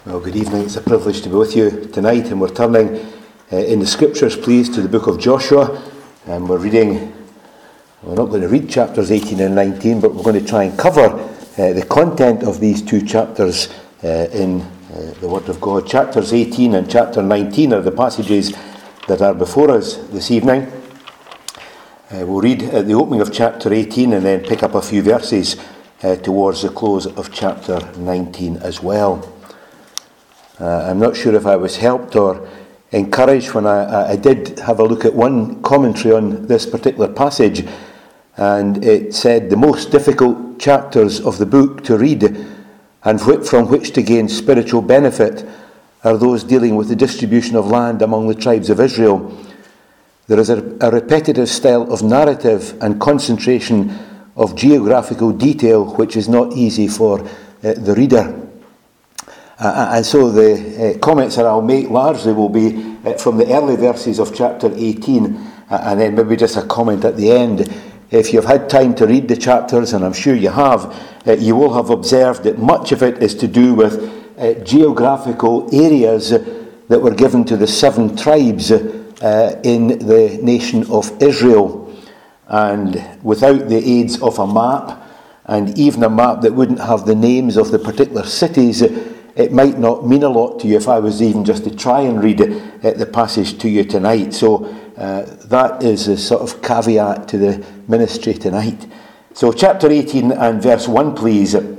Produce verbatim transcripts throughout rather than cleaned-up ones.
Well, good evening. It's a privilege to be with you tonight, and we're turning uh, in the scriptures, please, to the book of Joshua, and we're reading, we're not going to read chapters eighteen and nineteen, but we're going to try and cover uh, the content of these two chapters uh, in uh, the Word of God. Chapters eighteen and chapter nineteen are the passages that are before us this evening. Uh, we'll read at the opening of chapter eighteen and then pick up a few verses uh, towards the close of chapter nineteen as well. Uh, I'm not sure if I was helped or encouraged when I, I did have a look at one commentary on this particular passage, and it said the most difficult chapters of the book to read and wh- from which to gain spiritual benefit are those dealing with the distribution of land among the tribes of Israel. There is a, a repetitive style of narrative and concentration of geographical detail which is not easy for uh, the reader. Uh, and so the uh, comments that I'll make largely will be uh, from the early verses of chapter eighteen, uh, and then maybe just a comment at the end. If you've had time to read the chapters, and I'm sure you have, uh, you will have observed that much of it is to do with uh, geographical areas that were given to the seven tribes uh, in the nation of Israel. And without the aids of a map, and even a map that wouldn't have the names of the particular cities, it might not mean a lot to you if I was even just to try and read it, uh, the passage to you tonight. So uh, that is a sort of caveat to the ministry tonight. So chapter eighteen and verse one, please. And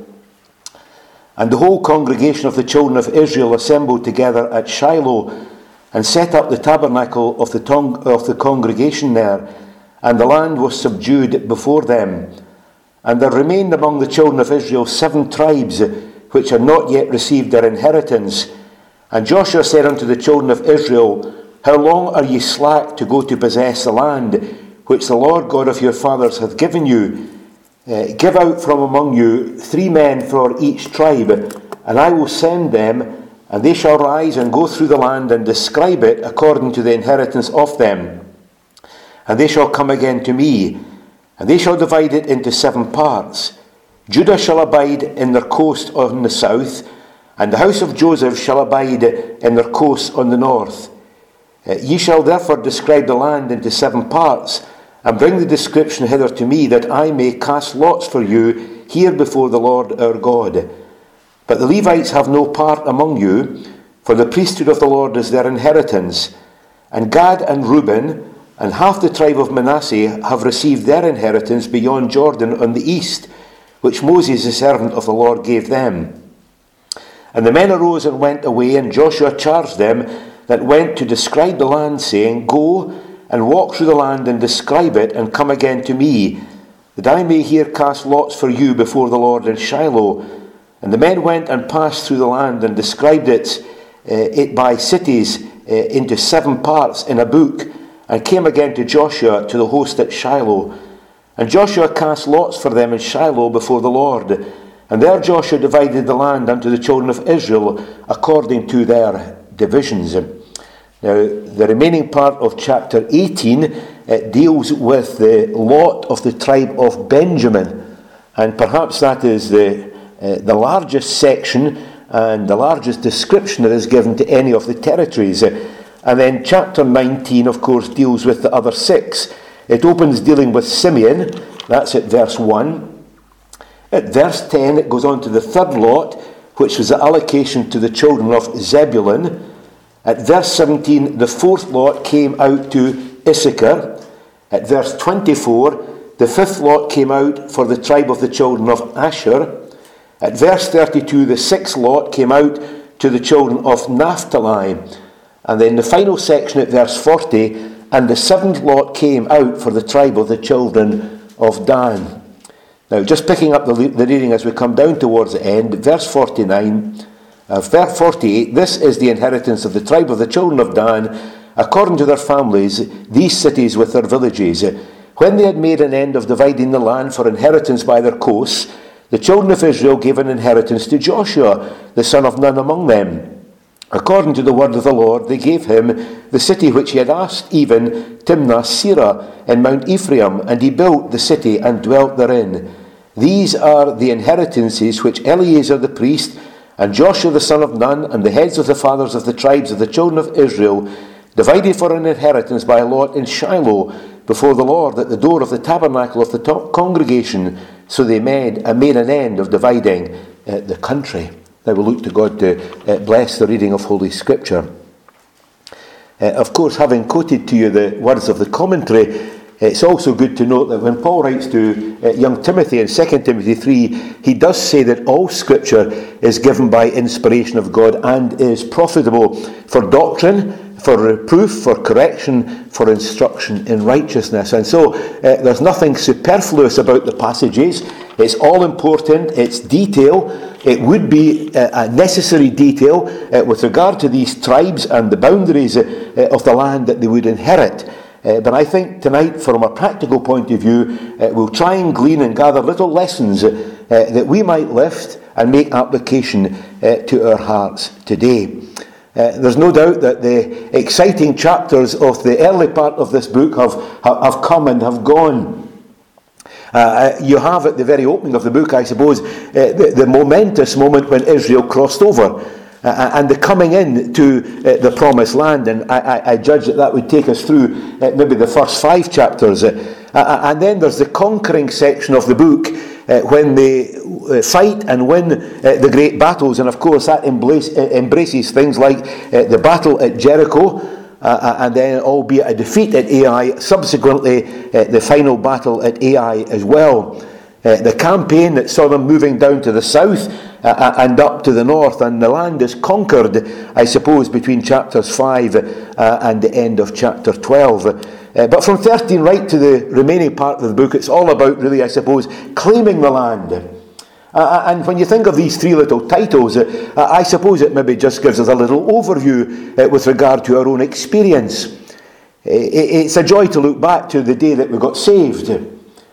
the whole congregation of the children of Israel assembled together at Shiloh and set up the tabernacle of the, tong- of the congregation there, and the land was subdued before them. And there remained among the children of Israel seven tribes which had not yet received their inheritance. And Joshua said unto the children of Israel, How long are ye slack to go to possess the land which the Lord God of your fathers hath given you? Uh, give out from among you three men for each tribe, and I will send them, and they shall rise and go through the land and describe it according to the inheritance of them. And they shall come again to me, and they shall divide it into seven parts. Judah shall abide in their coast on the south, and the house of Joseph shall abide in their coast on the north. Uh, ye shall therefore describe the land into seven parts, and bring the description hither to me, that I may cast lots for you here before the Lord our God. But the Levites have no part among you, for the priesthood of the Lord is their inheritance. And Gad and Reuben and half the tribe of Manasseh have received their inheritance beyond Jordan on the east, which Moses the servant of the Lord gave them. And the men arose and went away, and Joshua charged them that went to describe the land, saying, Go and walk through the land and describe it, and come again to me, that I may here cast lots for you before the Lord in Shiloh. And the men went and passed through the land and described it, uh, it by cities uh, into seven parts in a book, and came again to Joshua to the host at Shiloh. And Joshua cast lots for them in Shiloh before the Lord. And there Joshua divided the land unto the children of Israel according to their divisions. Now, the remaining part of chapter eighteen uh, deals with the lot of the tribe of Benjamin. And perhaps that is the, uh, the largest section and the largest description that is given to any of the territories. And then chapter nineteen, of course, deals with the other six. It opens dealing with Simeon, that's at verse one. At verse ten, it goes on to the third lot, which was the allocation to the children of Zebulun. At verse seventeen, the fourth lot came out to Issachar. At verse twenty-four, the fifth lot came out for the tribe of the children of Asher. At verse thirty-two, the sixth lot came out to the children of Naphtali. And then the final section at verse forty, and the seventh lot came out for the tribe of the children of Dan. Now, just picking up the, the reading as we come down towards the end, verse forty-nine, uh, verse forty-eight, This is the inheritance of the tribe of the children of Dan, according to their families, these cities with their villages. When they had made an end of dividing the land for inheritance by their coasts, the children of Israel gave an inheritance to Joshua, the son of Nun among them. According to the word of the Lord, they gave him the city which he had asked, even Timnath-Serah in Mount Ephraim, and he built the city and dwelt therein. These are the inheritances which Eleazar the priest And Joshua the son of Nun, and the heads of the fathers of the tribes of the children of Israel, divided for an inheritance by lot in Shiloh before the Lord at the door of the tabernacle of the top congregation. So they made, uh, made an end of dividing uh, the country. Now we'll look to God to uh, bless the reading of Holy Scripture. Uh, of course, having quoted to you the words of the commentary, it's also good to note that when Paul writes to uh, young Timothy in Second Timothy three, he does say that all Scripture is given by inspiration of God and is profitable for doctrine, for reproof, for correction, for instruction in righteousness. And so uh, there's nothing superfluous about the passages. It's all important. It's detail. It would be uh, a necessary detail uh, with regard to these tribes and the boundaries uh, uh, of the land that they would inherit. Uh, but I think tonight, from a practical point of view, uh, we'll try and glean and gather little lessons uh, uh, that we might lift and make application uh, to our hearts today. Uh, there's no doubt that the exciting chapters of the early part of this book have, have come and have gone. Uh, you have at the very opening of the book, I suppose, uh, the, the momentous moment when Israel crossed over. Uh, and the coming in to uh, the promised land, and I, I, I judge that that would take us through uh, maybe the first five chapters. Uh, uh, and then there's the conquering section of the book uh, when they uh, fight and win uh, the great battles, and of course that embrace, uh, embraces things like uh, the battle at Jericho, uh, and then albeit a defeat at Ai, subsequently uh, the final battle at Ai as well. Uh, the campaign that saw them moving down to the south uh, and up to the north, and the land is conquered, I suppose, between chapters five uh, and the end of chapter twelve. Uh, but from thirteen right to the remaining part of the book, it's all about, really, I suppose, claiming the land. Uh, and when you think of these three little titles, uh, I suppose it maybe just gives us a little overview uh, with regard to our own experience. It's a joy to look back to the day that we got saved.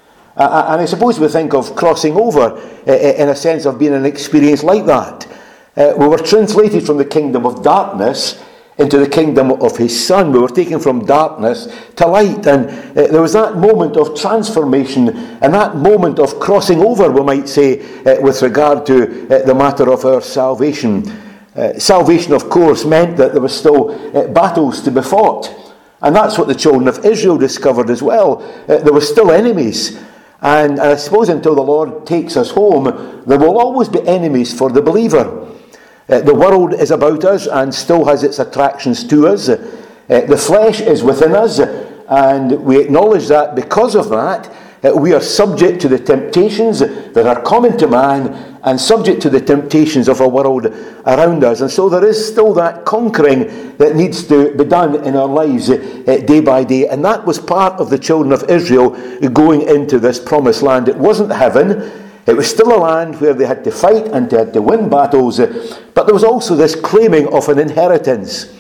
Uh, and I suppose we think of crossing over uh, in a sense of being an experience like that. Uh, we were translated from the kingdom of darkness into the kingdom of his Son. We were taken from darkness to light. And uh, there was that moment of transformation and that moment of crossing over, we might say, uh, with regard to uh, the matter of our salvation. Uh, salvation, of course, meant that there were still uh, battles to be fought. And that's what the children of Israel discovered as well. Uh, there were still enemies. And I suppose until the Lord takes us home, there will always be enemies for the believer. Uh, the world is about us and still has its attractions to us. Uh, the flesh is within us, and we acknowledge that because of that, uh, we are subject to the temptations that are common to man and subject to the temptations of a world around us. And so there is still that conquering that needs to be done in our lives uh, day by day. And that was part of the children of Israel going into this promised land. It wasn't heaven. It was still a land where they had to fight and they had to win battles. Uh, but there was also this claiming of an inheritance.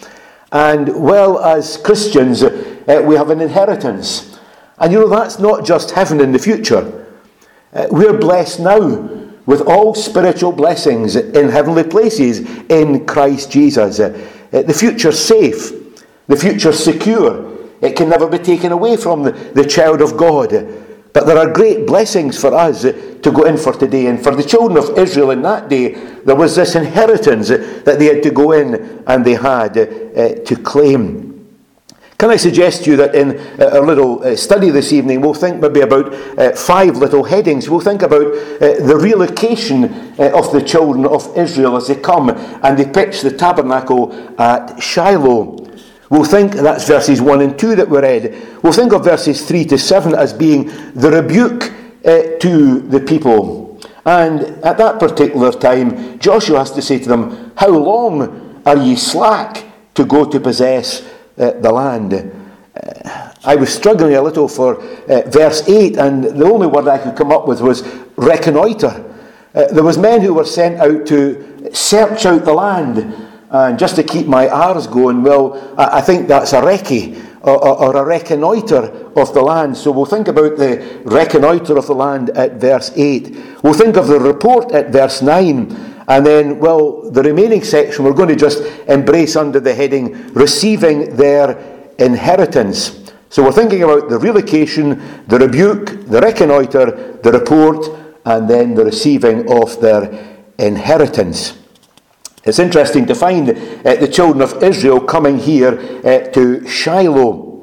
And well, as Christians, uh, we have an inheritance. And you know, that's not just heaven in the future. Uh, we're blessed now with all spiritual blessings in heavenly places in Christ Jesus. Uh, the future's safe. The future's secure. It can never be taken away from the, the child of God. But there are great blessings for us uh, to go in for today. And for the children of Israel in that day, there was this inheritance uh, that they had to go in and they had uh, uh, to claim. Can I suggest to you that in our little uh, study this evening, we'll think maybe about uh, five little headings. We'll think about uh, the relocation uh, of the children of Israel as they come and they pitch the tabernacle at Shiloh. We'll think, that's verses one and two that we read. We'll think of verses three to seven as being the rebuke uh, to the people. And at that particular time, Joshua has to say to them, "How long are ye slack to go to possess Uh, the land?" Uh, I was struggling a little for uh, verse eight, and the only word I could come up with was reconnoitre. Uh, there was men who were sent out to search out the land, and just to keep my R's going, well, I, I think that's a recce, or, or, or a reconnoitre of the land. So we'll think about the reconnoitre of the land at verse eight. We'll think of the report at verse nine. And then, well, the remaining section we're going to just embrace under the heading, receiving their inheritance. So we're thinking about the relocation, the rebuke, the reconnoitre, the report, and then the receiving of their inheritance. It's interesting to find uh, the children of Israel coming here uh, to Shiloh.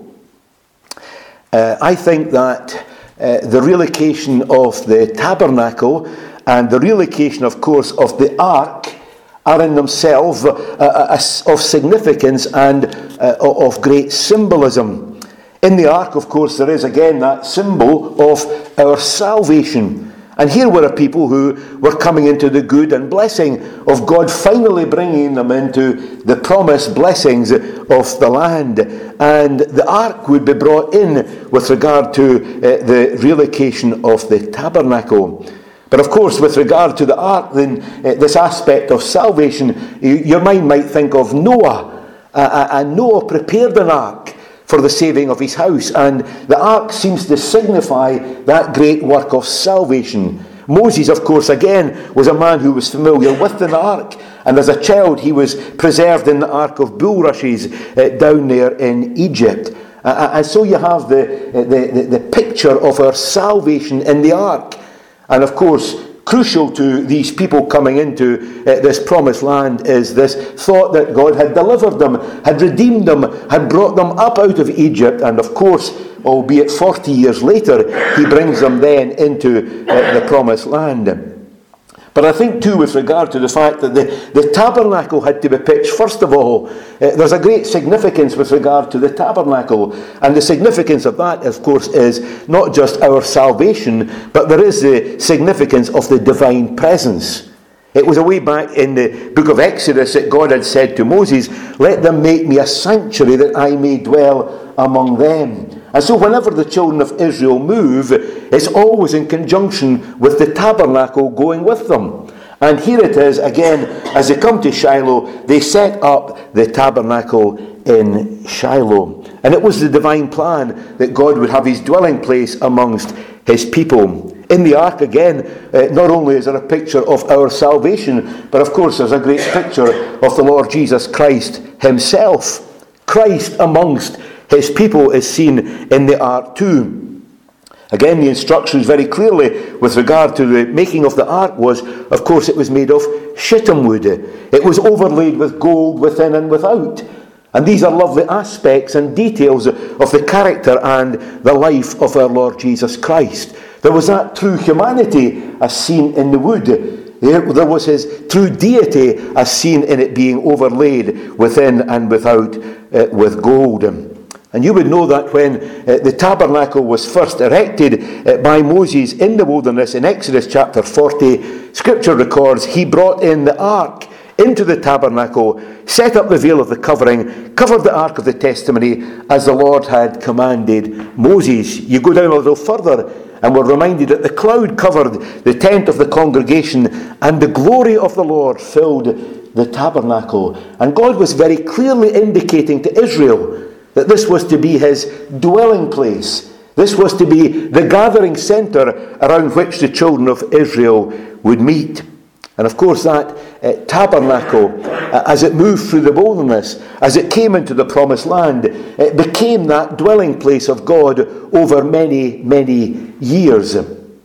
Uh, I think that uh, the relocation of the tabernacle and the relocation, of course, of the ark are in themselves uh, uh, of significance and uh, of great symbolism. In the ark, of course, there is again that symbol of our salvation. And here were a people who were coming into the good and blessing of God, finally bringing them into the promised blessings of the land. And the ark would be brought in with regard to uh, the relocation of the tabernacle. But of course, with regard to the ark, then uh, this aspect of salvation, you, your mind might think of Noah. Uh, and Noah prepared an ark for the saving of his house, and the ark seems to signify that great work of salvation. Moses, of course, again, was a man who was familiar with the ark, and as a child he was preserved in the ark of bulrushes uh, down there in Egypt. Uh, and so you have the, the, the, the picture of our salvation in the ark. And of course, crucial to these people coming into uh, this promised land is this thought that God had delivered them, had redeemed them, had brought them up out of Egypt, and of course, albeit forty years later, he brings them then into uh, the promised land. But I think too, with regard to the fact that the, the tabernacle had to be pitched, first of all, uh, there's a great significance with regard to the tabernacle. And the significance of that, of course, is not just our salvation, but there is the significance of the divine presence. It was a way back in the book of Exodus that God had said to Moses, "Let them make me a sanctuary that I may dwell among them." And so whenever the children of Israel move, it's always in conjunction with the tabernacle going with them. And here it is, again, as they come to Shiloh, they set up the tabernacle in Shiloh. And it was the divine plan that God would have his dwelling place amongst his people. In the ark, again, uh, not only is there a picture of our salvation, but of course there's a great picture of the Lord Jesus Christ himself. Christ amongst his people is seen in the ark too. Again, the instructions very clearly with regard to the making of the ark was, of course, it was made of shittim wood. It was overlaid with gold within and without. And these are lovely aspects and details of the character and the life of our Lord Jesus Christ. There was that true humanity as seen in the wood. There was his true deity as seen in it being overlaid within and without uh, with gold. And you would know that when uh, the tabernacle was first erected uh, by Moses in the wilderness in Exodus chapter forty, Scripture records he brought in the ark into the tabernacle, set up the veil of the covering, covered the ark of the testimony as the Lord had commanded Moses. You go down a little further and we're reminded that the cloud covered the tent of the congregation and the glory of the Lord filled the tabernacle. And God was very clearly indicating to Israel that this was to be his dwelling place. This was to be the gathering centre around which the children of Israel would meet. And of course that uh, tabernacle, uh, as it moved through the wilderness, as it came into the promised land, it became that dwelling place of God over many, many years.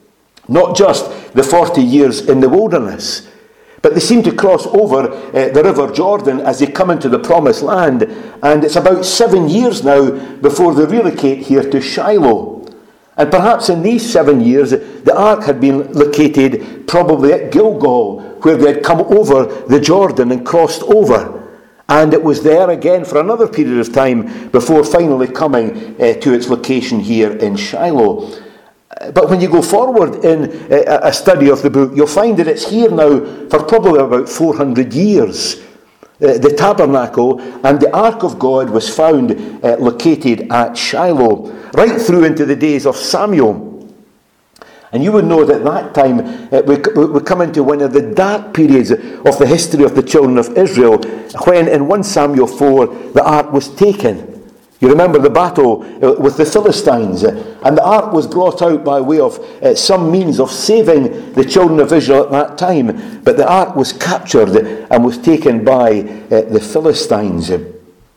Not just the forty years in the wilderness, but they seem to cross over uh, the River Jordan as they come into the promised land. And it's about seven years now before they relocate here to Shiloh. And perhaps in these seven years, the ark had been located probably at Gilgal, where they had come over the Jordan and crossed over. And it was there again for another period of time before finally coming uh, to its location here in Shiloh. But when you go forward in a study of the book, you'll find that it's here now for probably about four hundred years. Uh, the tabernacle and the ark of God was found uh, located at Shiloh, right through into the days of Samuel. And you would know that at that time uh, we, we come into one of the dark periods of the history of the children of Israel, when in First Samuel four the ark was taken. You remember the battle with the Philistines, and the ark was brought out by way of uh, some means of saving the children of Israel at that time, but the ark was captured and was taken by uh, the Philistines. Uh,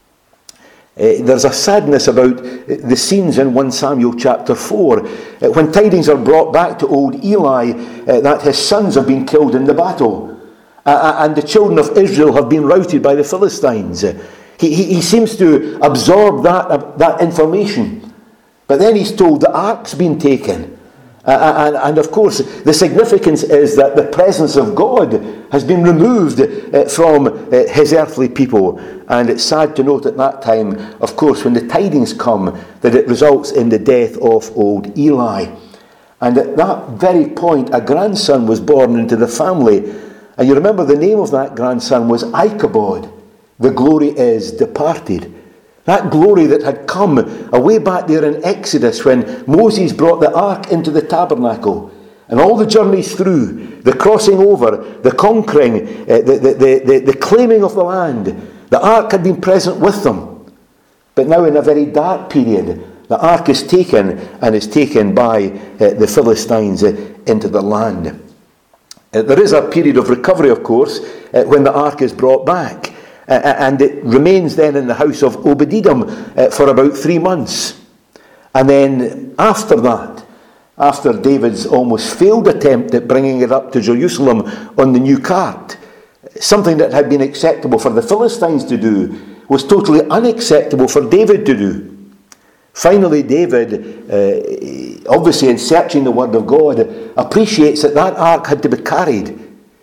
there's a sadness about the scenes in First Samuel chapter four, uh, when tidings are brought back to old Eli uh, that his sons have been killed in the battle. Uh, and the children of Israel have been routed by the Philistines. Uh, he, he, he seems to absorb that, uh, that information. But then he's told the ark's been taken. Uh, and, and of course, the significance is that the presence of God has been removed uh, from uh, his earthly people. And it's sad to note at that time, of course, when the tidings come, that it results in the death of old Eli. And at that very point, a grandson was born into the family. And you remember the name of that grandson was Ichabod. The glory is departed. That glory that had come away back there in Exodus when Moses brought the ark into the tabernacle. And all the journeys through, the crossing over, the conquering, uh, the, the, the, the claiming of the land. The ark had been present with them. But now in a very dark period, the ark is taken and is taken by uh, the Philistines uh, into the land. Uh, there is a period of recovery, of course, uh, when the ark is brought back. Uh, and it remains then in the house of Obed-Edom uh, for about three months. And then after that, after David's almost failed attempt at bringing it up to Jerusalem on the new cart, something that had been acceptable for the Philistines to do was totally unacceptable for David to do. Finally, David, uh, obviously in searching the word of God, appreciates that that ark had to be carried.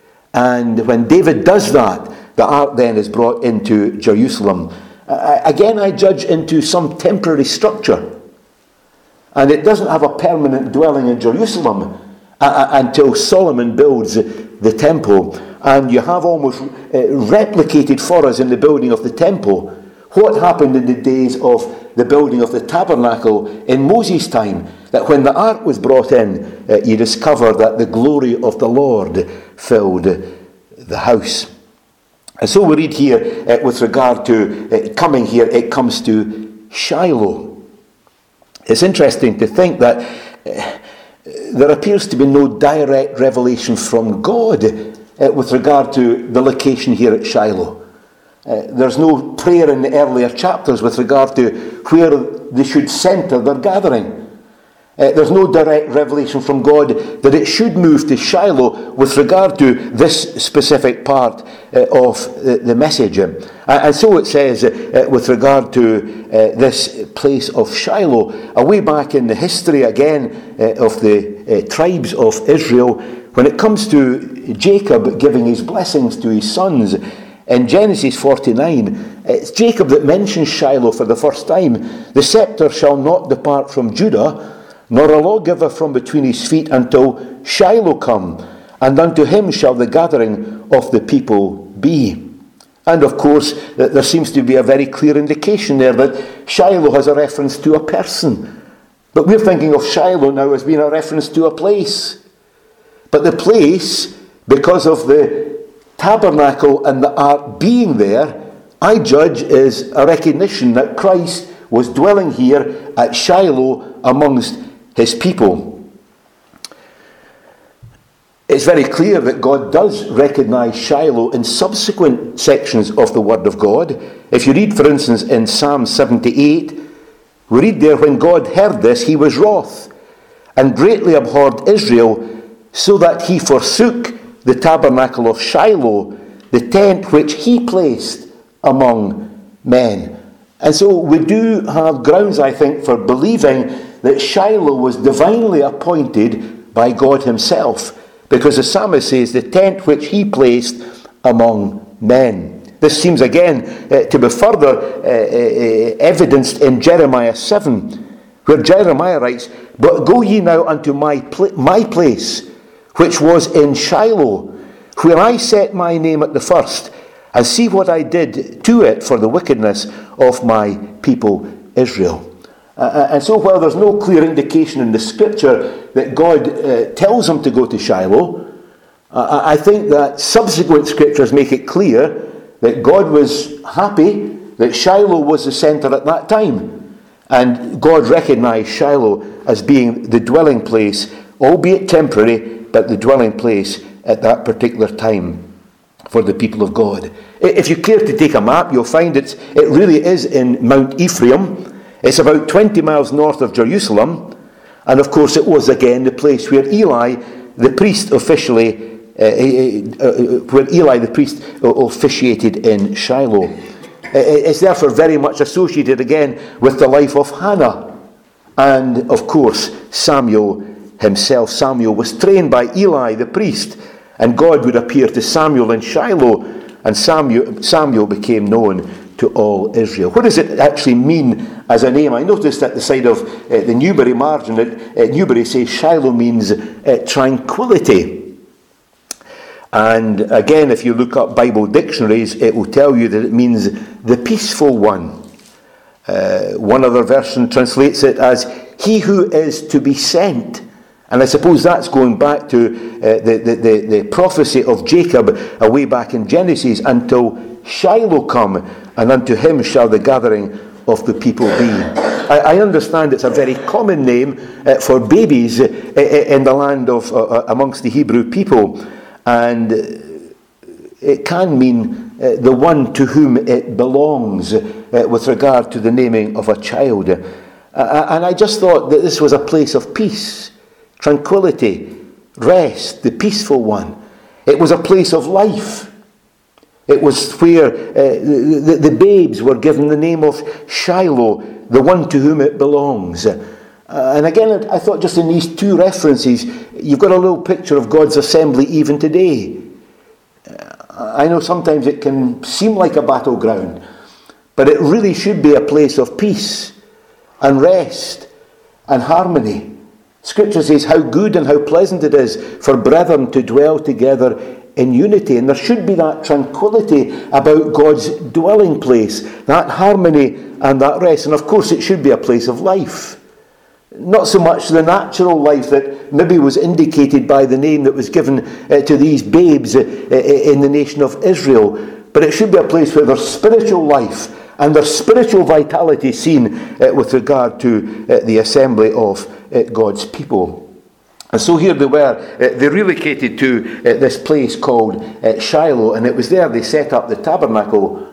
And when David does that, the ark then is brought into Jerusalem. Uh, again, I judge into some temporary structure. And it doesn't have a permanent dwelling in Jerusalem uh, until Solomon builds the temple. And you have almost uh, replicated for us in the building of the temple what happened in the days of the building of the tabernacle in Moses' time. That when the ark was brought in, uh, you discover that the glory of the Lord filled the house. And so we read here uh, with regard to uh, coming here, it comes to Shiloh. It's interesting to think that uh, there appears to be no direct revelation from God uh, with regard to the location here at Shiloh. Uh, there's no prayer in the earlier chapters with regard to where they should centre their gathering. Uh, there's no direct revelation from God that it should move to Shiloh with regard to this specific part uh, of the, the message. Uh, and so it says uh, with regard to uh, this place of Shiloh, away back in the history again uh, of the uh, tribes of Israel, when it comes to Jacob giving his blessings to his sons, in Genesis forty-nine, it's Jacob that mentions Shiloh for the first time. The scepter shall not depart from Judah, nor a lawgiver from between his feet until Shiloh come, and unto him shall the gathering of the people be. And of course, there seems to be a very clear indication there that Shiloh has a reference to a person. But we're thinking of Shiloh now as being a reference to a place. But the place, because of the tabernacle and the ark being there, I judge is a recognition that Christ was dwelling here at Shiloh amongst his people. It's very clear that God does recognize Shiloh in subsequent sections of the Word of God. If you read, for instance, in Psalm seventy-eight, we read there, when God heard this, he was wroth, and greatly abhorred Israel, so that he forsook the tabernacle of Shiloh, the tent which he placed among men. And so we do have grounds, I think, for believing that Shiloh was divinely appointed by God himself, because the psalmist says, the tent which he placed among men. This seems again uh, to be further uh, uh, evidenced in Jeremiah seven, where Jeremiah writes, but go ye now unto my, pl- my place, which was in Shiloh, where I set my name at the first, and see what I did to it for the wickedness of my people Israel. Uh, and so while there's no clear indication in the scripture that God uh, tells him to go to Shiloh, uh, I think that subsequent scriptures make it clear that God was happy that Shiloh was the centre at that time. And God recognised Shiloh as being the dwelling place, albeit temporary, but the dwelling place at that particular time for the people of God. If you care to take a map, you'll find it's, it really is in Mount Ephraim. It's about twenty miles north of Jerusalem. And of course it was again the place where Eli, the priest, officially uh, uh, where Eli the priest officiated in Shiloh. It's therefore very much associated again with the life of Hannah. And of course, Samuel himself. Samuel was trained by Eli the priest, and God would appear to Samuel in Shiloh, and Samuel, Samuel became known to all Israel. What does it actually mean as a name? I noticed at the side of uh, the Newbury margin, that uh, Newbury says Shiloh means uh, tranquility. And again, if you look up Bible dictionaries, it will tell you that it means the peaceful one. Uh, one other version translates it as he who is to be sent. And I suppose that's going back to uh, the, the, the, the prophecy of Jacob away back in Genesis, until Shiloh come, and unto him shall the gathering of the people be. I, I understand it's a very common name uh, for babies uh, in the land of uh, amongst the Hebrew people. And it can mean uh, the one to whom it belongs uh, with regard to the naming of a child. Uh, and I just thought that this was a place of peace, tranquility, rest, the peaceful one. It was a place of life. It was where uh, the, the, the babes were given the name of Shiloh, the one to whom it belongs. Uh, and again, I thought just in these two references, you've got a little picture of God's assembly even today. Uh, I know sometimes it can seem like a battleground, but it really should be a place of peace and rest and harmony. Scripture says how good and how pleasant it is for brethren to dwell together in unity. And there should be that tranquility about God's dwelling place, that harmony and that rest. And of course it should be a place of life. Not so much the natural life that maybe was indicated by the name that was given uh, to these babes uh, in the nation of Israel, but it should be a place where there's spiritual life and there's spiritual vitality seen uh, with regard to uh, the assembly of uh, God's people. And so here they were, uh, they relocated to uh, this place called uh, Shiloh, and it was there they set up the tabernacle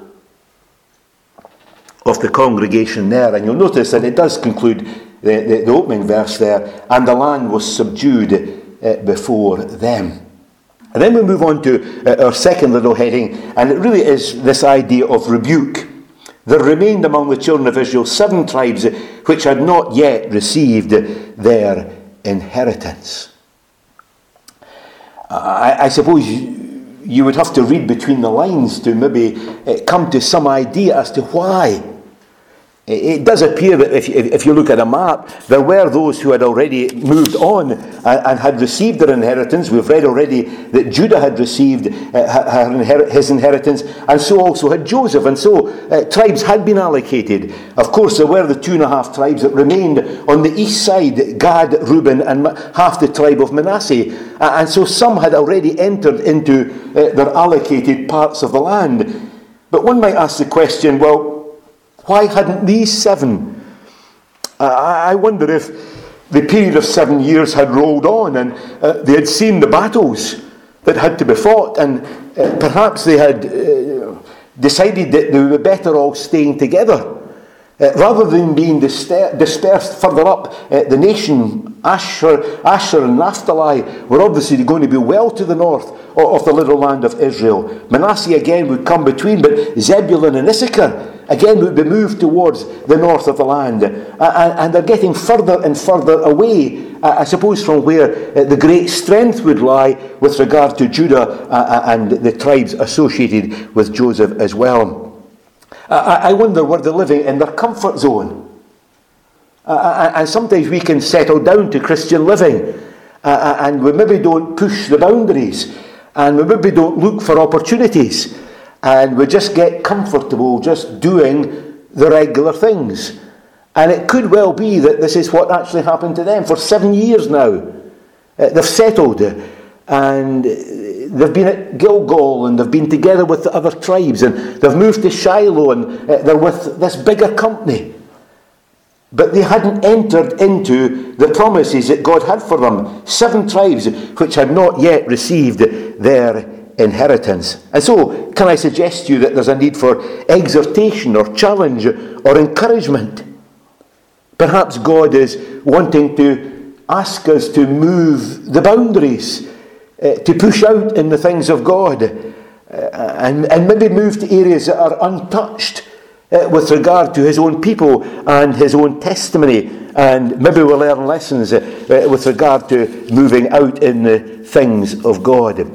of the congregation there. And you'll notice that it does conclude the, the, the opening verse there, and the land was subdued uh, before them. And then we move on to uh, our second little heading, and it really is this idea of rebuke. There remained among the children of Israel seven tribes which had not yet received their inheritance. I, I suppose you, you would have to read between the lines to maybe uh, come to some idea as to why. It does appear that if, if you look at a map, there were those who had already moved on and, and had received their inheritance. We've read already that Judah had received uh, her, his inheritance, and so also had Joseph. And so uh, tribes had been allocated. Of course, there were the two and a half tribes that remained on the east side, Gad, Reuben, and half the tribe of Manasseh. Uh, and so some had already entered into uh, their allocated parts of the land. But one might ask the question, well, why hadn't these seven? Uh, I wonder if the period of seven years had rolled on and uh, they had seen the battles that had to be fought, and uh, perhaps they had uh, decided that they were better all staying together. Uh, rather than being disper- dispersed further up uh, the nation. Asher, Asher and Naphtali were obviously going to be well to the north of, of the little land of Israel. Manasseh again would come between, but Zebulun and Issachar again would be moved towards the north of the land. Uh, and, and they're getting further and further away, uh, I suppose, from where uh, the great strength would lie with regard to Judah uh, and the tribes associated with Joseph as well. I wonder, were they living in their comfort zone? Uh, and sometimes we can settle down to Christian living, uh, and we maybe don't push the boundaries, and we maybe don't look for opportunities, and we just get comfortable just doing the regular things. And it could well be that this is what actually happened to them. For seven years now, uh, they've settled, and they've been at Gilgal, and they've been together with the other tribes, and they've moved to Shiloh, and uh, they're with this bigger company. But they hadn't entered into the promises that God had for them. Seven tribes which had not yet received their inheritance. And so, can I suggest to you that there's a need for exhortation or challenge or encouragement? Perhaps God is wanting to ask us to move the boundaries, uh, to push out in the things of God, uh, and, and maybe move to areas that are untouched uh, with regard to his own people and his own testimony, and maybe we'll learn lessons uh, uh, with regard to moving out in the things of God.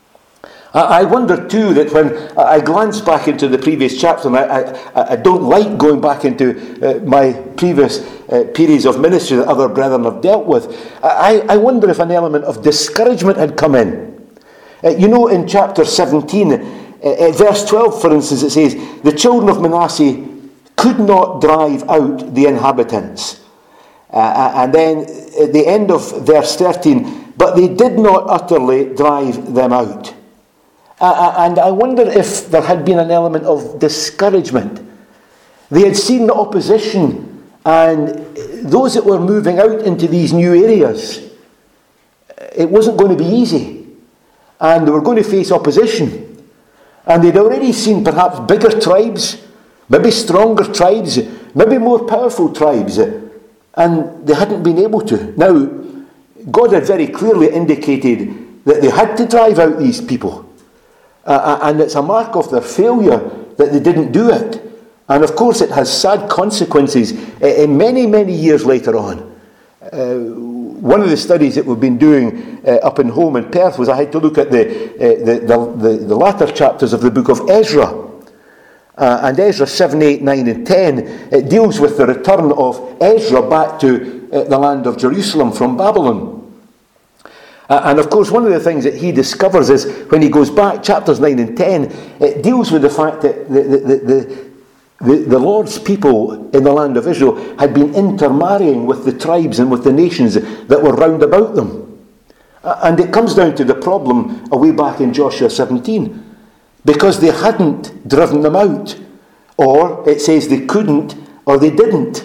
I wonder too that when I glance back into the previous chapter, and I, I, I don't like going back into uh, my previous uh, periods of ministry that other brethren have dealt with, I, I wonder if an element of discouragement had come in. Uh, you know, in chapter seventeen, uh, uh, verse twelve, for instance, it says, the children of Manasseh could not drive out the inhabitants. Uh, and then at the end of verse thirteen, but they did not utterly drive them out. Uh, and I wonder if there had been an element of discouragement. They had seen the opposition, and those that were moving out into these new areas, it wasn't going to be easy. And they were going to face opposition. And they'd already seen perhaps bigger tribes, maybe stronger tribes, maybe more powerful tribes, and they hadn't been able to. Now, God had very clearly indicated that they had to drive out these people. Uh, and it's a mark of their failure that they didn't do it. And of course it has sad consequences in many, many years later on. Uh, one of the studies that we've been doing uh, up in home in Perth was I had to look at the, uh, the, the, the, the latter chapters of the book of Ezra. Uh, and Ezra seven, eight, nine and ten, it deals with the return of Ezra back to uh, the land of Jerusalem from Babylon. Uh, and of course, one of the things that he discovers is when he goes back, chapters nine and ten, it deals with the fact that the, the, the, the, the Lord's people in the land of Israel had been intermarrying with the tribes and with the nations that were round about them. Uh, and it comes down to the problem away back in Joshua seventeen, because they hadn't driven them out, or it says they couldn't or they didn't.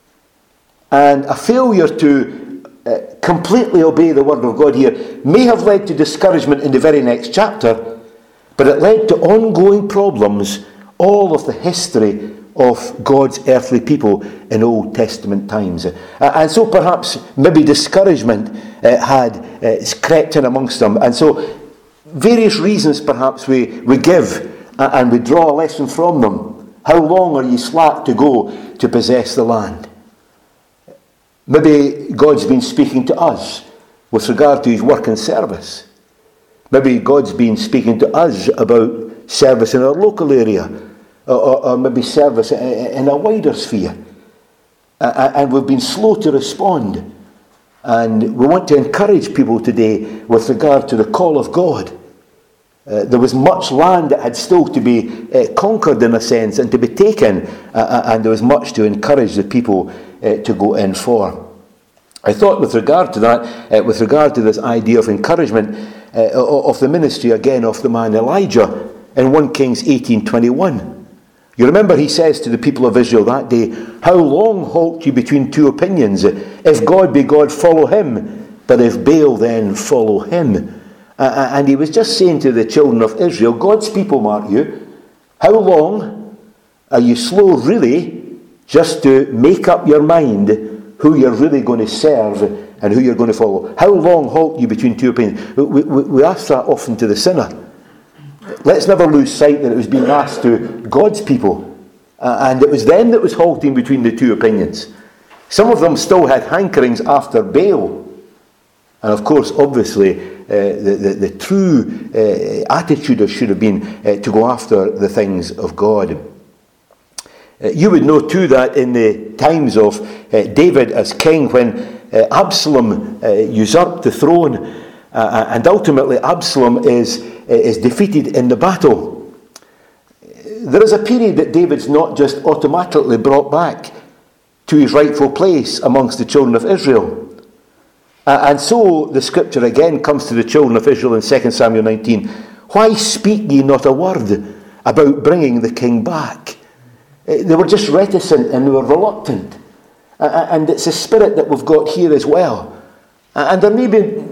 And a failure to Uh, completely obey the word of God here may have led to discouragement in the very next chapter, but it led to ongoing problems all of the history of God's earthly people in Old Testament times. Uh, and so perhaps maybe discouragement uh, had uh, crept in amongst them. And so various reasons perhaps we, we give uh, and we draw a lesson from them. How long are ye slack to go to possess the land? Maybe God's been speaking to us with regard to his work and service. Maybe God's been speaking to us about service in our local area, or, or, or maybe service in a wider sphere. Uh, and we've been slow to respond. And we want to encourage people today with regard to the call of God. Uh, there was much land that had still to be uh, conquered in a sense and to be taken, uh, and there was much to encourage the people uh, to go in for. I thought with regard to that, uh, with regard to this idea of encouragement uh, of the ministry again of the man Elijah in First Kings eighteen twenty-one. You remember he says to the people of Israel that day, how long halt you between two opinions? If God be God, follow him, but if Baal, then follow him. Uh, and he was just saying to the children of Israel, God's people, mark you, how long are you slow really just to make up your mind who you're really going to serve and who you're going to follow? How long halt you between two opinions? We, we, we ask that often to the sinner. Let's never lose sight that it was being asked to God's people. Uh, and it was them that was halting between the two opinions. Some of them still had hankerings after Baal. And of course, obviously, Uh, the, the, the true uh, attitude should have been uh, to go after the things of God. Uh, you would know too that in the times of uh, David as king, when uh, Absalom uh, usurped the throne, uh, and ultimately Absalom is, uh, is defeated in the battle, there is a period that David's not just automatically brought back to his rightful place amongst the children of Israel. Uh, and so the scripture again comes to the children of Israel in Second Samuel nineteen. Why speak ye not a word about bringing the king back? Uh, they were just reticent and they were reluctant. Uh, and it's a spirit that we've got here as well. Uh, and there may be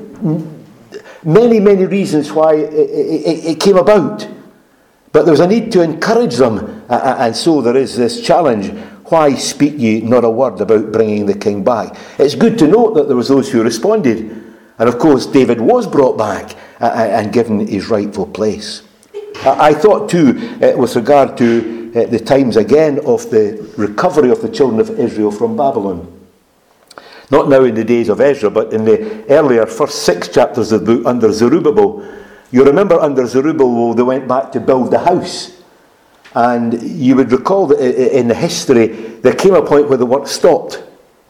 many, many reasons why it, it, it came about. But there was a need to encourage them. Uh, and so there is this challenge. Why speak ye not a word about bringing the king back? It's good to note that there was those who responded. And of course, David was brought back uh, and given his rightful place. I thought too, uh, with regard to uh, the times again of the recovery of the children of Israel from Babylon. Not now in the days of Ezra, but in the earlier first six chapters of the book under Zerubbabel. You remember under Zerubbabel they went back to build the house. And you would recall that in the history there came a point where the work stopped.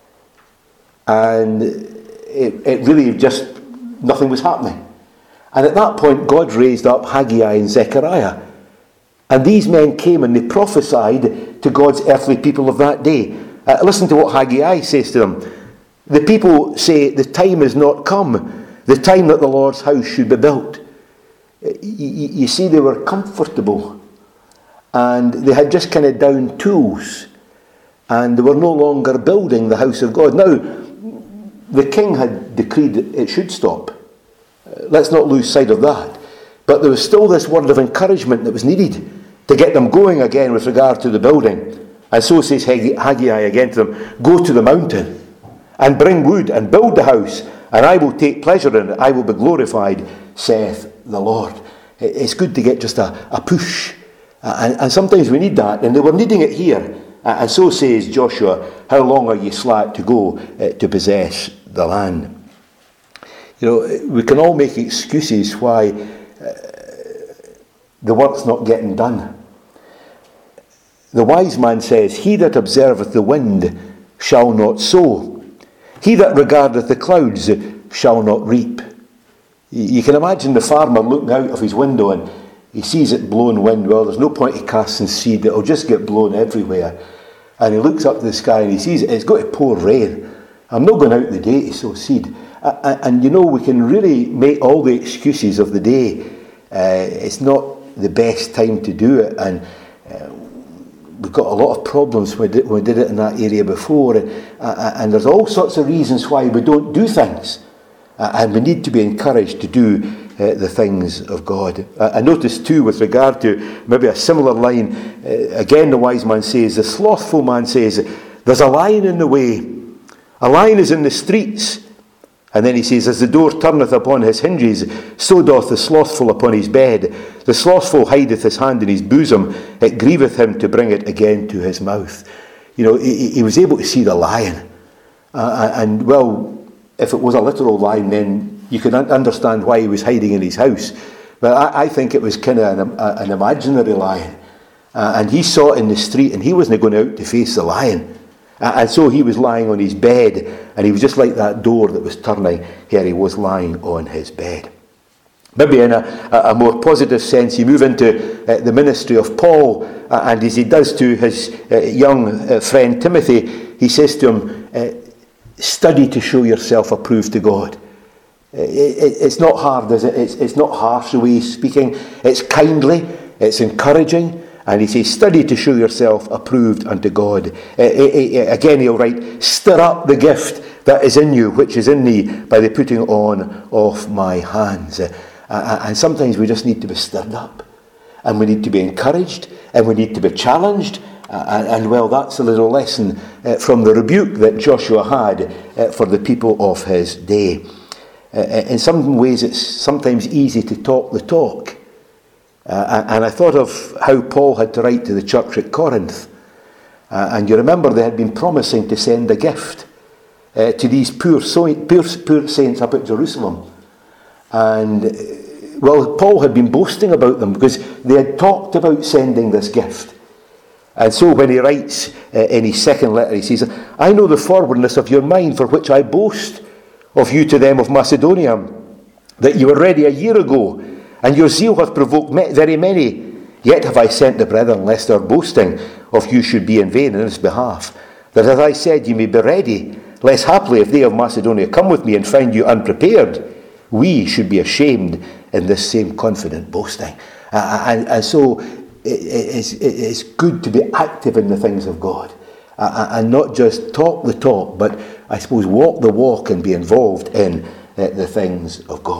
And it, it really just, nothing was happening. And at that point, God raised up Haggai and Zechariah. And these men came and they prophesied to God's earthly people of that day. Uh, listen to what Haggai says to them. The people say, the time has not come, the time that the Lord's house should be built. You, you see, they were comfortable. And they had just kind of down tools. And they were no longer building the house of God. Now, the king had decreed it should stop. Let's not lose sight of that. But there was still this word of encouragement that was needed to get them going again with regard to the building. And so says Haggai again to them, go to the mountain and bring wood and build the house, and I will take pleasure in it. I will be glorified, saith the Lord. It's good to get just a, a push. And, and sometimes we need that. And they were needing it here. And so says Joshua, how long are ye slack to go uh, to possess the land? You know, we can all make excuses why uh, the work's not getting done. The wise man says, he that observeth the wind shall not sow. He that regardeth the clouds shall not reap. You can imagine the farmer looking out of his window and he sees it blowing wind. Well, there's no point in casting seed. It'll just get blown everywhere. And he looks up to the sky and he sees it. It's going to pour rain. I'm not going out the day to sow seed. And, and you know, we can really make all the excuses of the day. Uh, it's not the best time to do it. And uh, we've got a lot of problems when we, did, when we did it in that area before. And, uh, and there's all sorts of reasons why we don't do things. Uh, and we need to be encouraged to do uh, the things of God. Uh, I noticed too, with regard to maybe a similar line, uh, again the wise man says, the slothful man says, there's a lion in the way. A lion is in the streets. And then he says, as the door turneth upon his hinges, so doth the slothful upon his bed. The slothful hideth his hand in his bosom. It grieveth him to bring it again to his mouth. You know, he, he was able to see the lion. Uh, and, well, if it was a literal lion, then you can un- understand why he was hiding in his house. But I, I think it was kind of an, uh, an imaginary lion. Uh, and he saw it in the street, and he wasn't going out to face the lion. And so he was lying on his bed, and he was just like that door that was turning. Here he was lying on his bed. Maybe in a, a more positive sense, you move into uh, the ministry of Paul, uh, and as he does to his uh, young uh, friend Timothy, he says to him, uh, study to show yourself approved to God. Uh, it, it's not hard, is it? It's, it's not harsh the way he's speaking. It's kindly, it's encouraging. And he says, study to show yourself approved unto God. Uh, uh, uh, again, he'll write, stir up the gift that is in you, which is in me, by the putting on of my hands. Uh, uh, and sometimes we just need to be stirred up. And we need to be encouraged. And we need to be challenged. Uh, and, and, well, that's a little lesson uh, from the rebuke that Joshua had uh, for the people of his day. Uh, in some ways, it's sometimes easy to talk the talk. Uh, and I thought of how Paul had to write to the church at Corinth. Uh, and you remember they had been promising to send a gift uh, to these poor, so- poor, poor saints up at Jerusalem. And, uh, well, Paul had been boasting about them because they had talked about sending this gift. And so when he writes uh, in his second letter, he says, I know the forwardness of your mind, for which I boast of you to them of Macedonia, that you were ready a year ago, and your zeal hath provoked very many. Yet have I sent the brethren, lest our boasting of you should be in vain in this behalf. That as I said, ye may be ready, lest haply if they of Macedonia come with me and find you unprepared, we should be ashamed in this same confident boasting. Uh, and, and so it, it's, it's good to be active in the things of God. Uh, and not just talk the talk, but I suppose walk the walk and be involved in uh, the things of God.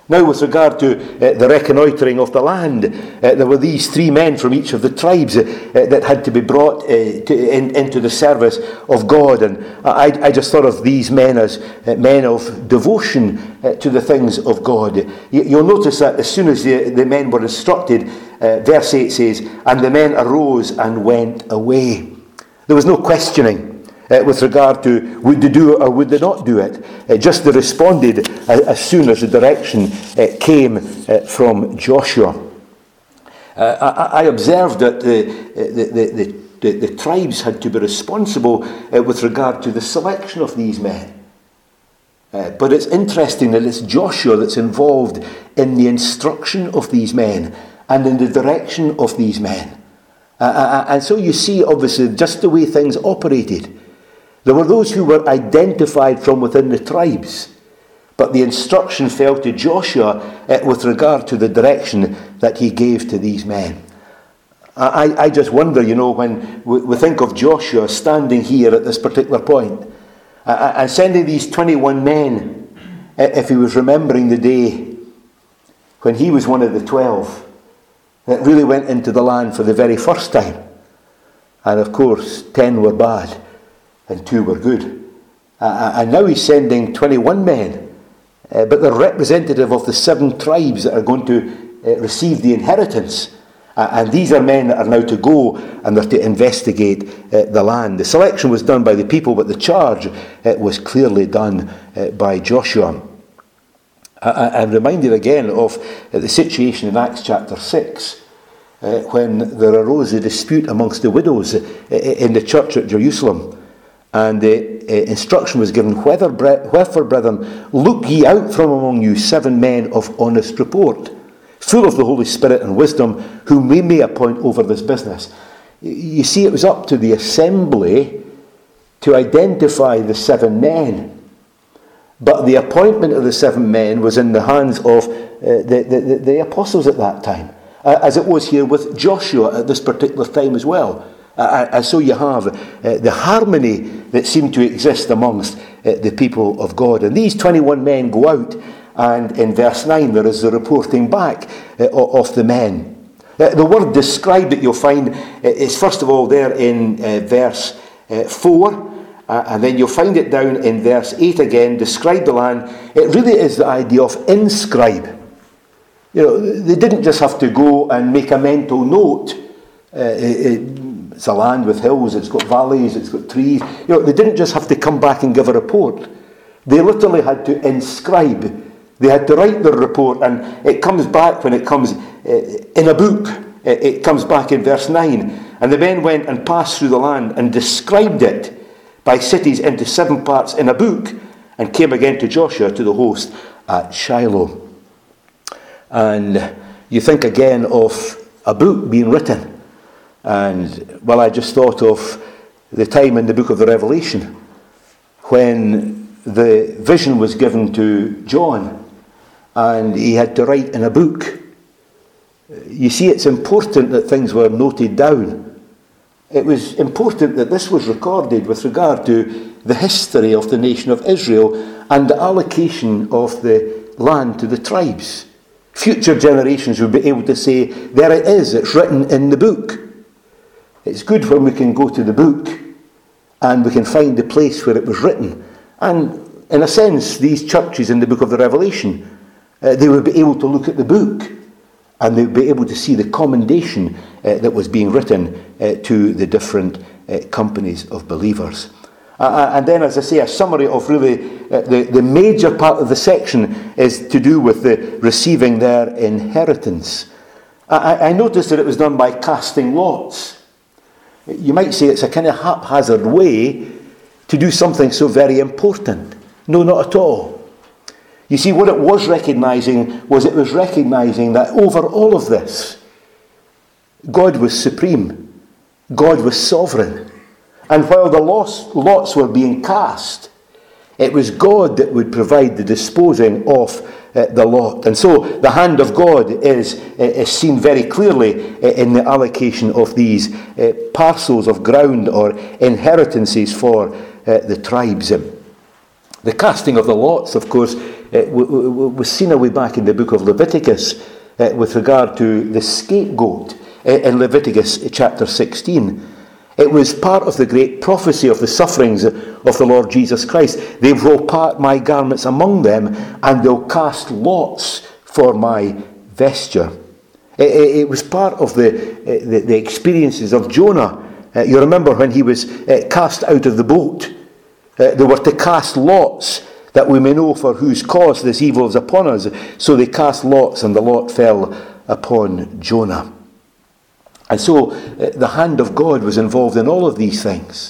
Now, with regard to uh, the reconnoitring of the land, uh, there were these three men from each of the tribes uh, uh, that had to be brought uh, to, in, into the service of God. And I, I just thought of these men as uh, men of devotion uh, to the things of God. You, you'll notice that as soon as the, the men were instructed, uh, verse eight says, "And the men arose and went away." There was no questioning Uh, with regard to would they do it or would they not do it. Uh, just they responded as, as soon as the direction uh, came uh, from Joshua. Uh, I, I observed that the, the, the, the, the, the tribes had to be responsible uh, with regard to the selection of these men. Uh, but it's interesting that it's Joshua that's involved in the instruction of these men and in the direction of these men. Uh, and so you see, obviously, just the way things operated. There were those who were identified from within the tribes, but the instruction fell to Joshua uh, with regard to the direction that he gave to these men. I, I just wonder, you know, when we, we think of Joshua standing here at this particular point uh, and sending these twenty-one men, uh, if he was remembering the day when he was one of the twelve that really went into the land for the very first time. And of course, ten were bad and two were good. Uh, and now he's sending twenty-one men, uh, but they're representative of the seven tribes that are going to uh, receive the inheritance. Uh, and these are men that are now to go and they're to investigate uh, the land. The selection was done by the people, but the charge uh, was clearly done uh, by Joshua. I, I'm reminded again of uh, the situation in Acts chapter six, uh, when there arose a dispute amongst the widows uh, in the church at Jerusalem. And the uh, instruction was given, Whether, bre- Wherefore, brethren, look ye out from among you seven men of honest report, full of the Holy Spirit and wisdom, whom we may appoint over this business. You see, it was up to the assembly to identify the seven men. But the appointment of the seven men was in the hands of uh, the, the, the apostles at that time, uh, as it was here with Joshua at this particular time as well. Uh, and so you have uh, the harmony that seemed to exist amongst uh, the people of God. And these twenty-one men go out, and in verse nine there is the reporting back uh, of the men. Uh, the word describe that you'll find uh, is first of all there in uh, verse uh, four, uh, and then you'll find it down in verse eight again, describe the land. It really is the idea of inscribe. You know, they didn't just have to go and make a mental note. Uh, it, It's a land with hills, it's got valleys, it's got trees. You know, they didn't just have to come back and give a report. They literally had to inscribe. They had to write their report, and it comes back when it comes uh, in a book. It, it comes back in verse nine. And the men went and passed through the land and described it by cities into seven parts in a book, and came again to Joshua to the host at Shiloh. And you think again of a book being written. And, well, I just thought of the time in the book of the Revelation when the vision was given to John and he had to write in a book. You see, it's important that things were noted down. It was important that this was recorded with regard to the history of the nation of Israel and the allocation of the land to the tribes. Future generations would be able to say, there it is, it's written in the book. It's good when we can go to the book and we can find the place where it was written. And in a sense, these churches in the book of the Revelation, uh, they would be able to look at the book and they would be able to see the commendation uh, that was being written uh, to the different uh, companies of believers. Uh, and then, as I say, a summary of really uh, the, the major part of the section is to do with the receiving their inheritance. I, I noticed that it was done by casting lots. You might say it's a kind of haphazard way to do something so very important. No, not at all. You see, what it was recognising was it was recognising that over all of this, God was supreme. God was sovereign. And while the lots were being cast, it was God that would provide the disposing of uh, the lot. And so the hand of God is, is seen very clearly in the allocation of these uh, parcels of ground or inheritances for uh, the tribes. The casting of the lots, of course, uh, was seen a way back in the book of Leviticus uh, with regard to the scapegoat uh, in Leviticus chapter sixteen. It was part of the great prophecy of the sufferings of the Lord Jesus Christ. They will part my garments among them, and they'll cast lots for my vesture. It, it, it was part of the, the, the experiences of Jonah. Uh, you remember when he was uh, cast out of the boat. Uh, they were to cast lots that we may know for whose cause this evil is upon us. So they cast lots, and the lot fell upon Jonah. And so uh, the hand of God was involved in all of these things.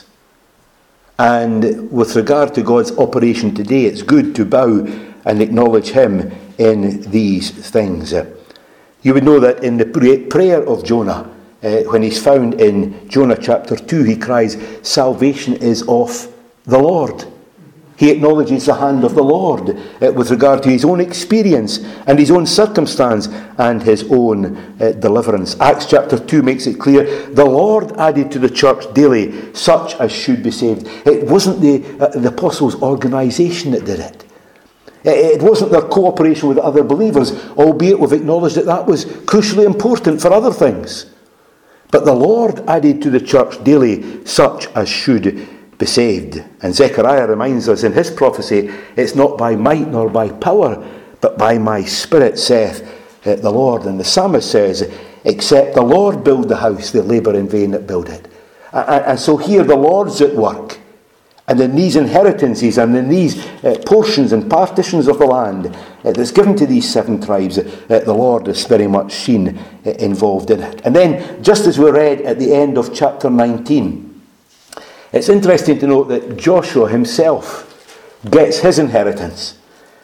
And with regard to God's operation today, it's good to bow and acknowledge him in these things. Uh, you would know that in the prayer of Jonah, uh, when he's found in Jonah chapter two, he cries, "Salvation is of the Lord." He acknowledges the hand of the Lord uh, with regard to his own experience and his own circumstance and his own uh, deliverance. Acts chapter two makes it clear, the Lord added to the church daily such as should be saved. It wasn't the, uh, the apostles' organisation that did it. It wasn't their cooperation with other believers, albeit we've acknowledged that that was crucially important for other things. But the Lord added to the church daily such as should be saved. And Zechariah reminds us in his prophecy, it's not by might nor by power, but by my spirit, saith uh, the Lord. And the psalmist says, except the Lord build the house, they labour in vain that build it. And, and so here the Lord's at work. And in these inheritances and in these uh, portions and partitions of the land uh, that's given to these seven tribes, uh, the Lord is very much seen uh, involved in it. And then, just as we read at the end of chapter nineteen, it's interesting to note that Joshua himself gets his inheritance.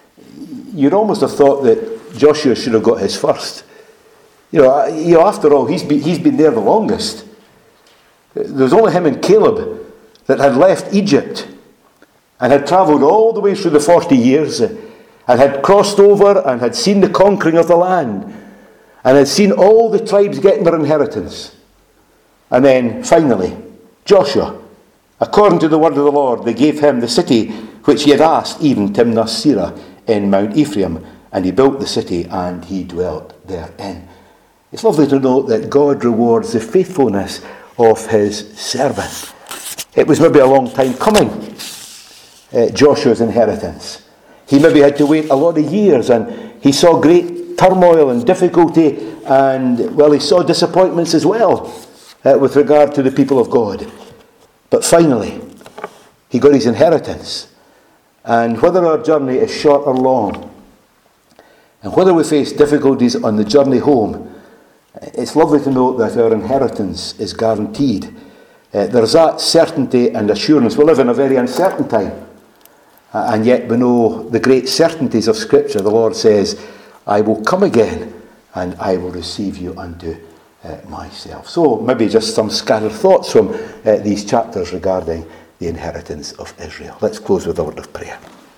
You'd almost have thought that Joshua should have got his first. You know, you know after all, he's been, he's been there the longest. There's only him and Caleb that had left Egypt and had travelled all the way through the forty years and had crossed over and had seen the conquering of the land and had seen all the tribes getting their inheritance. And then finally, Joshua, according to the word of the Lord, they gave him the city which he had asked, even Timnath-Serah in Mount Ephraim, and he built the city and he dwelt therein. It's lovely to note that God rewards the faithfulness of his servant. It was maybe a long time coming, uh, Joshua's inheritance. He maybe had to wait a lot of years, and he saw great turmoil and difficulty, and, well, he saw disappointments as well uh, with regard to the people of God. But finally, he got his inheritance. And whether our journey is short or long, and whether we face difficulties on the journey home, it's lovely to note that our inheritance is guaranteed. Uh, there's that certainty and assurance. We live in a very uncertain time. Uh, and yet we know the great certainties of Scripture. The Lord says, I will come again and I will receive you unto uh, myself. So maybe just some scattered thoughts from uh, these chapters regarding the inheritance of Israel. Let's close with a word of prayer.